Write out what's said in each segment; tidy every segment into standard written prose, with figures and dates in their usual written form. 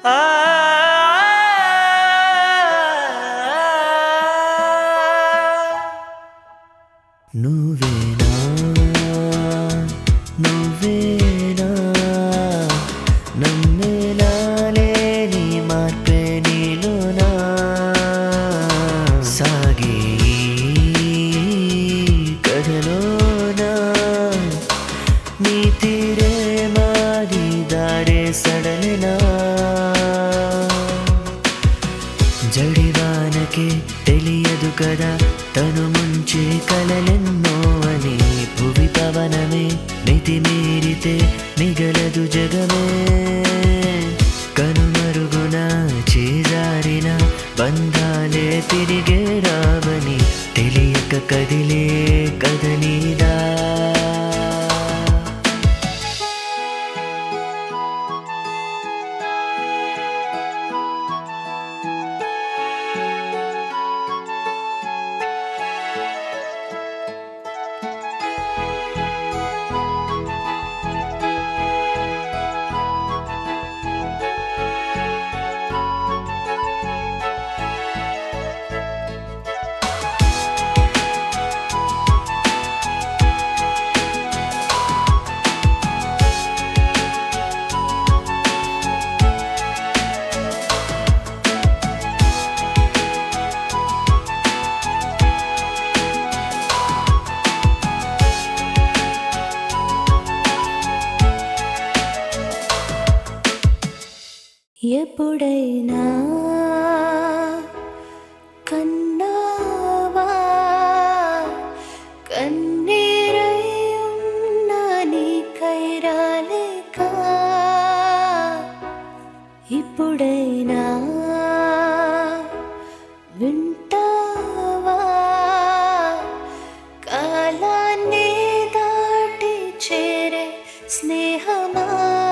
ఆ నువ్వేనా నువ్వేనా నమ్మేలా లేని మార్పే నీలోనా సాగే కథలోనా నీ తీరే మారి దారే సడలినా జడివానకే తెలియదు కదా తను ముంచే కలలెన్నో అని భువి పవనమే మితిమీరితే మిగలదు జగమే కనుమరుగున చేజారిన బంధాలే తిరిగే రావని తెలియక కదిలే కదలీదా ఎప్పుడైనా కన్నావా కన్నీరై ఉన్నా నీకై రాలేక ఇప్పుడైనా వింటావా కాలాన్ని దాటి చేరే స్నేహమా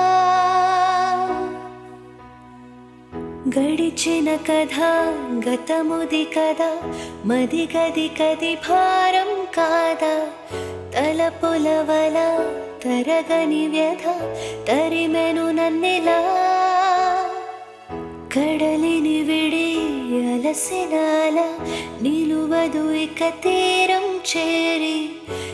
గడిచిన కథ గతముది కదా మది గది కది భారం కాదా తలపుల వల తరగని వ్యధ తరిమెను నన్నెలా కడలిని విడి అలసినాల నిలువదు ఇక తీరం చేరి